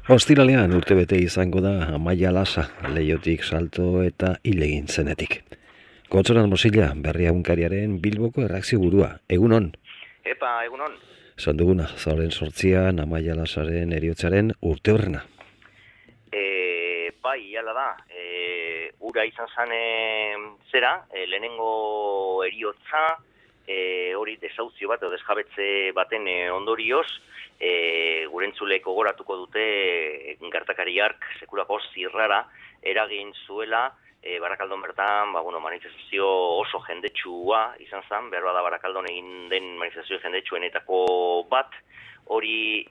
Ostiralean urtebete izango da Amaia Lasa, Leiotik salto eta hil egin zenetik. Kotzonan Mosilla, Berria Egunkariaren Bilboko erreakzio burua. Egunon? Epa, egunon. Zon duguna, zaoren sortzian, Amaia Lasaren eriotzaren urte horrena. Bai, jala da. Ura izan zen lehenengo eriotza, hori desauzio bat, edo desjabetze baten ondorioz, gurentzuleko goratuko dute gertakari hark sekulako zirrara eragin zuela, Barakaldon bertan, manifestazio oso jendetsua izan zen, behar bada Barakaldon egin den manifestazio jendetsuenetako bat, hori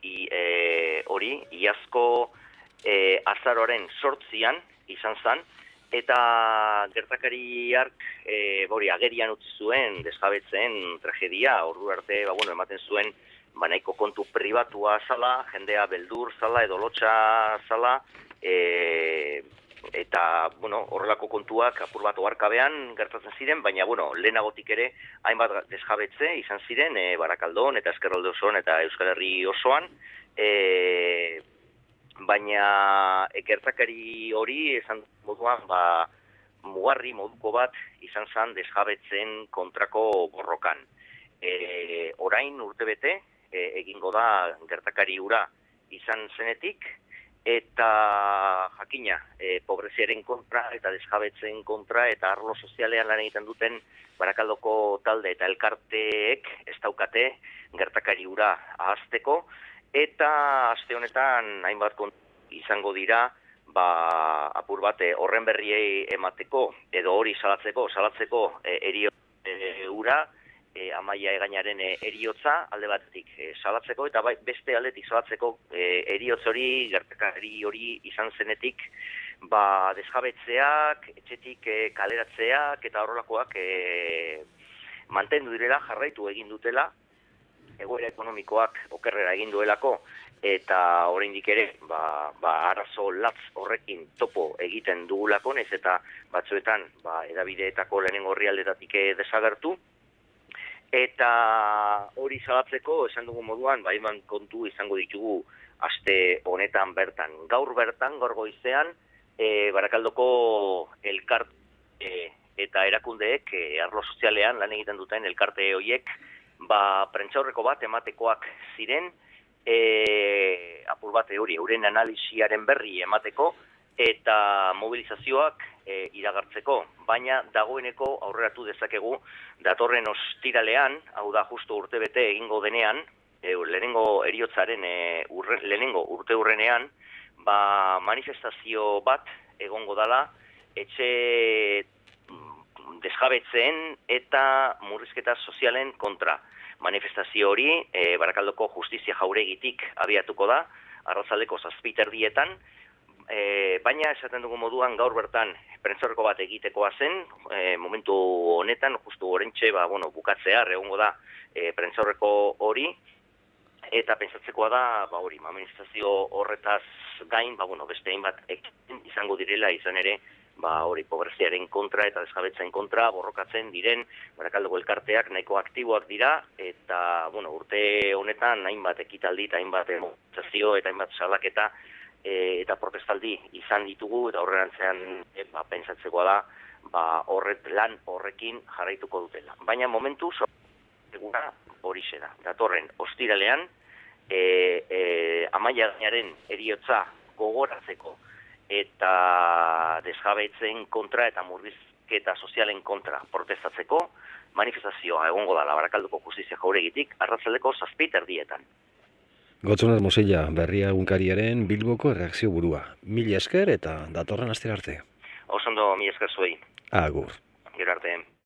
iazko azaroaren 8 izan zen, eta gertakari hark agerian utzi zuen desjabetzen tragedia, ordu arte ematen zuen nahiko kontu pribatua zala, jendea beldur zala edo lotxa zala, eta horrelako kontuak apur bat oharkabean gertatzen ziren, baina lehenagotik ere hainbat desjabetze izan ziren Barakaldon eta Ezkerralde osoan eta Euskal Herri osoan, baina gertakari hori esan moduan mugarri moduko bat izan zen desjabetzen kontrako borrokan. Orain urtebete egingo da gertakari hura izan zenetik, eta jakina, pobreziaren kontra eta desjabetzen kontra eta arlo sozialean lan egiten duten Barakaldoko talde eta elkarteek ez daukate gertakari hura ahazteko, eta aste honetan hainbat izango dira apur bat horren berriei emateko edo hori salatzeko hura, Amaia Egañaren eriotza alde batetik salatzeko, eta beste aldetik salatzeko eriotz hori, gertakari hori izan zenetik, desjabetzeak, etxetik kaleratzeak eta horrelakoak mantendu direla, jarraitu egin dutela, egoera ekonomikoak okerrera egin duelako, eta oraindik ere arazo latz horrekin topo egiten dugulako, naiz eta batzuetan hedabideetako lehenengo orrialdetatik desagertu, eta hori salatzeko esan dugu moduan eman kontu izango ditugu aste honetan bertan. Gaur goizean, Barakaldoko elkarte eta erakundeek arlo sozialean lan egiten duten elkarte horiek prentsaurreko bat ematekoak ziren, apur bat euren analisiaren berri emateko eta mobilizazioak iragartzeko, baina dagoeneko aurreratu dezakegu datorren ostiralean, hau da justu urtebete egingo denean, lehenengo eriotzaren lehenengo urte hurrenean, manifestazio bat egongo dala etxe desjabetzeen eta murrizketa sozialen kontra. Manifestazio hori Barakaldoko Justizia Jauregitik abiatuko da, arratsaldeko 7:00, baina esaten dugu moduan gaur bertan prentsaurreko bat egitekoa zen, momentu honetan, justu oraintxe bukatzea, egongo da prentsaurreko hori, eta pentsatzekoa da, manifestazio horretaz gain, beste hainbat izango direla, izan ere, pobreziaren kontra eta desjabetzen kontra borrokatzen diren Barakaldoko elkarteak nahiko aktiboak dira, eta urte honetan hainbat ekitaldi eta hainbat mobilizazio eta hainbat salaketa eta protestaldi izan ditugu, eta horrerantzean pentsatzekoa da lan horrekin jarraituko dutela. Baina momentu eguna horixe da. Datorren ostiralean Amaia Egañaren eriotza gogoratzeko eta desjabetzen kontra eta murrizketa sozialen kontra protestatzeko manifestazioa egongo da Barakaldoko Justizia Jauregitik arratsaldeko 7:00. Kotzonan Mosilla, Berria Egunkariaren Bilboko erreakzio burua. Mila esker eta datorren astera arte. Oso ondo, mila esker zuei. Agur. Gero arte.